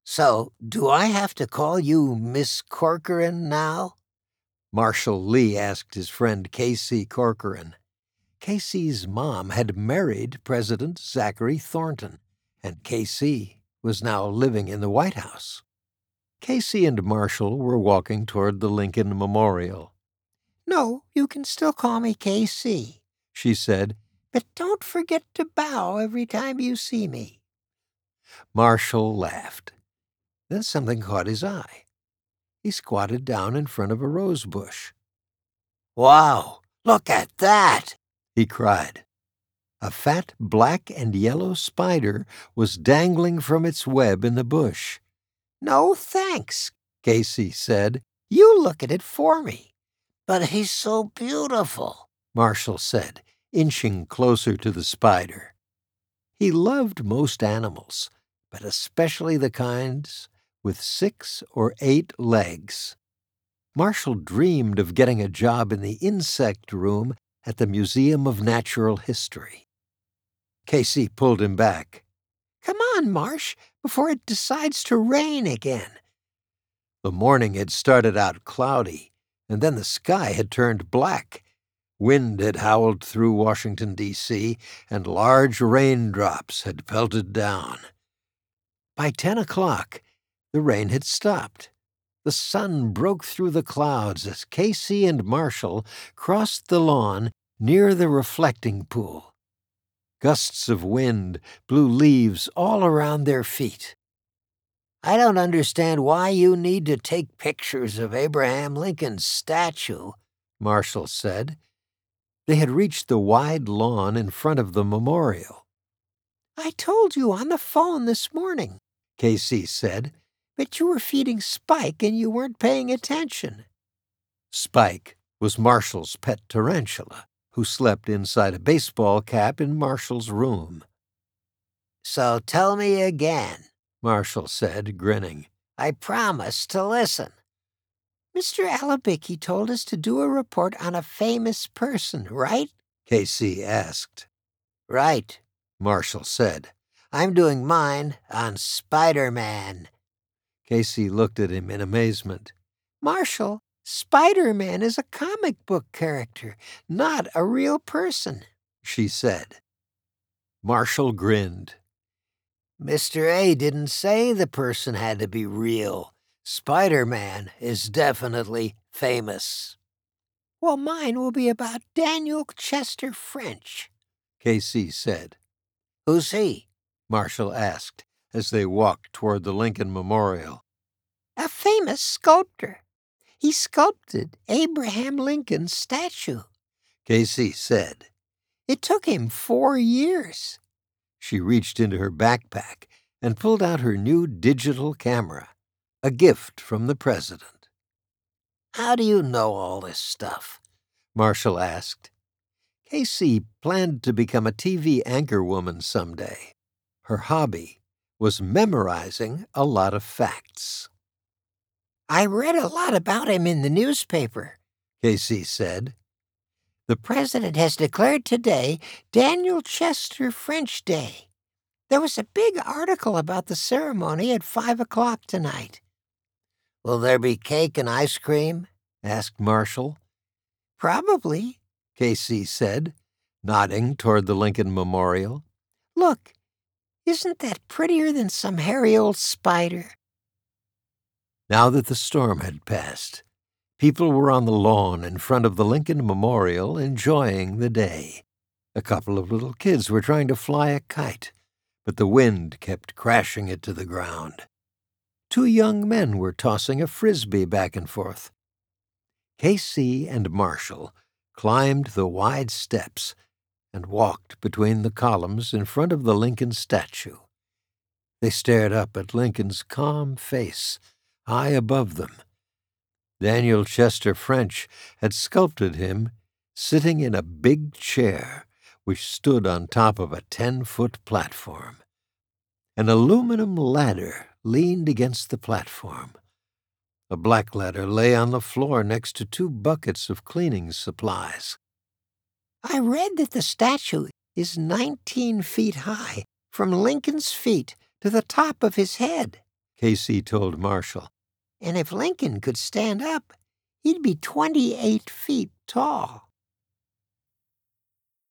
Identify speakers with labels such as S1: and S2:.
S1: So, do I have to call you Miss Corcoran now? Marshall Lee asked his friend Casey Corcoran. Casey's mom had married President Zachary Thornton, and Casey was now living in the White House. Casey and Marshall were walking toward the Lincoln Memorial. "No, you can still call me Casey," she said, "but don't forget to bow every time you see me." Marshall laughed. Then something caught his eye. He squatted down in front of a rose bush. "Wow, look at that!" he cried. A fat black and yellow spider was dangling from its web in the bush. "No, thanks," Casey said. "You look at it for me." "But he's so beautiful," Marshall said, inching closer to the spider. He loved most animals, but especially the kinds with 6 or 8 legs. Marshall dreamed of getting a job in the insect room at the Museum of Natural History. Casey pulled him back. "Come on, Marsh, before it decides to rain again." The morning had started out cloudy, and then the sky had turned black. Wind had howled through Washington, D.C., and large raindrops had pelted down. By 10 o'clock, the rain had stopped. The sun broke through the clouds as Casey and Marshall crossed the lawn near the reflecting pool. Gusts of wind blew leaves all around their feet. "I don't understand why you need to take pictures of Abraham Lincoln's statue," Marshall said. They had reached the wide lawn in front of the memorial. "I told you on the phone this morning," Casey said, "but you were feeding Spike and you weren't paying attention." Spike was Marshall's pet tarantula, who slept inside a baseball cap in Marshall's room. "So tell me again," Marshall said, grinning. "I promise to listen." "Mr. Alabicki told us to do a report on a famous person, right?" Casey asked. "Right," Marshall said. "I'm doing mine on Spider-Man." Casey looked at him in amazement. "Marshall, Spider-Man is a comic book character, not a real person," she said. Marshall grinned. "Mr. A didn't say the person had to be real. Spider-Man is definitely famous." "Well, mine will be about Daniel Chester French," Casey said. "Who's he?" Marshall asked as they walked toward the Lincoln Memorial. "A famous sculptor. He sculpted Abraham Lincoln's statue," Casey said. "It took him 4 years." She reached into her backpack and pulled out her new digital camera, a gift from the president. "How do you know all this stuff?" Marshall asked. Casey planned to become a TV anchorwoman someday. Her hobby was memorizing a lot of facts. "I read a lot about him in the newspaper," Casey said. "The president has declared today Daniel Chester French Day. There was a big article about the ceremony at 5 o'clock tonight." "Will there be cake and ice cream?" asked Marshall. "Probably," Casey said, nodding toward the Lincoln Memorial. "Look, isn't that prettier than some hairy old spider?" Now that the storm had passed, people were on the lawn in front of the Lincoln Memorial enjoying the day. A couple of little kids were trying to fly a kite, but the wind kept crashing it to the ground. 2 young men were tossing a frisbee back and forth. Casey and Marshall climbed the wide steps and walked between the columns in front of the Lincoln statue. They stared up at Lincoln's calm face, high above them. Daniel Chester French had sculpted him sitting in a big chair which stood on top of a 10-foot platform. An aluminum ladder leaned against the platform. A black ladder lay on the floor next to 2 buckets of cleaning supplies. "I read that the statue is 19 feet high, from Lincoln's feet to the top of his head," Casey told Marshall. And if Lincoln could stand up, he'd be 28 feet tall.